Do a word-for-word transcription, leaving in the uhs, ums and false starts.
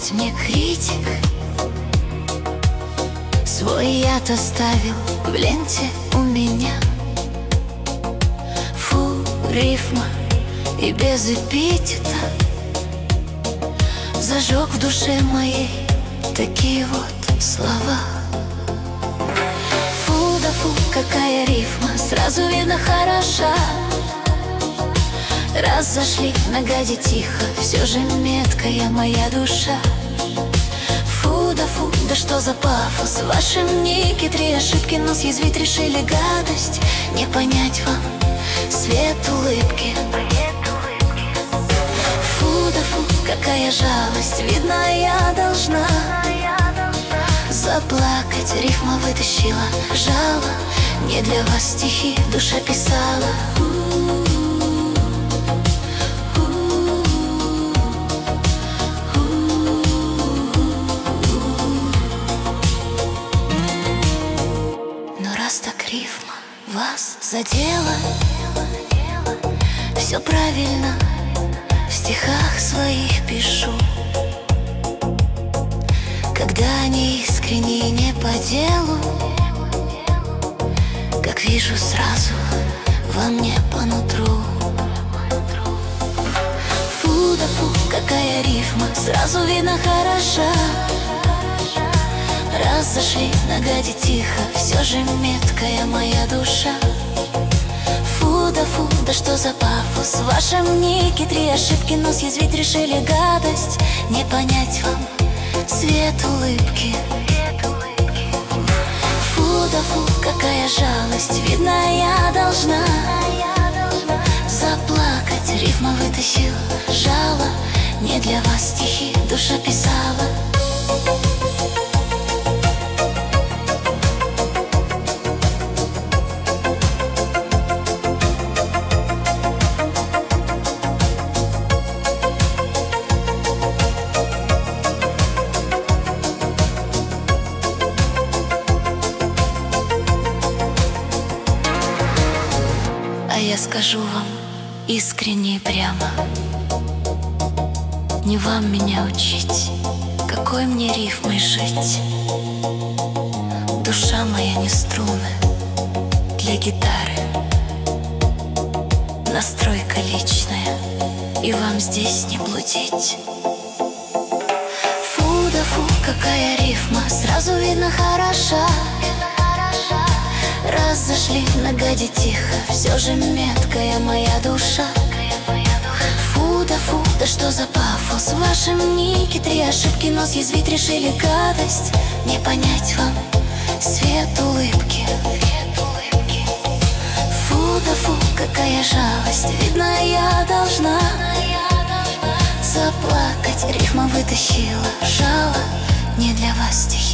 ведь мне критик свой яд оставил в ленте у меня. Фу, рифма и без эпитета зажег в душе моей такие вот слова. Фу да фу, какая рифма, сразу видно хороша. Раз зашли на гаде тихо, все же меткая моя душа. Фу да фу, да что за пафос, в вашем нике три ошибки, но съязвить решили гадость. Не понять вам свет улыбки. Фу да фу, какая жалость, видно я должна заплакать. Рифма вытащила жало, не для вас стихи душа писала. Рифма вас задела, все правильно в стихах своих пишу. Когда они искренне не по делу, как вижу сразу во мне по нутру. Фу да фу, какая рифма, сразу видно хороша. Раз зашли на гаде тихо, все же меткая моя душа. Фу да фу, да что за пафос, в вашем нике три ошибки, но съязвить решили гадость. Не понять вам свет улыбки. Фу да фу, какая жалость, видно я должна заплакать. Рифма вытащила жало, не для вас стихи душа писала. А я скажу вам искренне и прямо: не вам меня учить, какой мне рифмой жить. Душа моя не струны для гитары, настройка личная, и вам здесь не блудить. Фу да фу, какая рифма, сразу видно хороша. Раз зашли на гаде тихо, все же меткая моя душа. Фу да фу, да что за пафос, в вашем нике три ошибки, но съязвить решили гадость. Не понять вам свет улыбки. Фу да фу, какая жалость, видно я должна заплакать. Рифма вытащила жало, не для вас стихи